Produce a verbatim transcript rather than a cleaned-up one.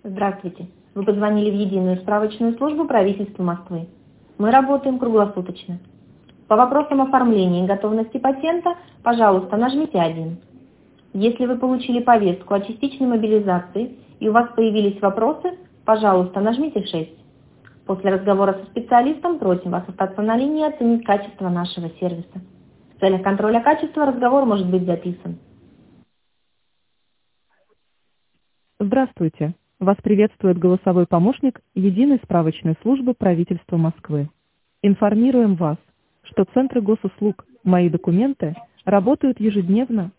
Здравствуйте. Вы позвонили в единую справочную службу правительства Москвы. Мы работаем круглосуточно. По вопросам оформления и готовности патента, пожалуйста, нажмите один. Если вы получили повестку о частичной мобилизации и у вас появились вопросы, пожалуйста, нажмите шесть. После разговора со специалистом просим вас остаться на линии и оценить качество нашего сервиса. В целях контроля качества разговор может быть записан. Здравствуйте. Вас приветствует голосовой помощник Единой справочной службы правительства Москвы. Информируем вас, что центры госуслуг «Мои документы» работают ежедневно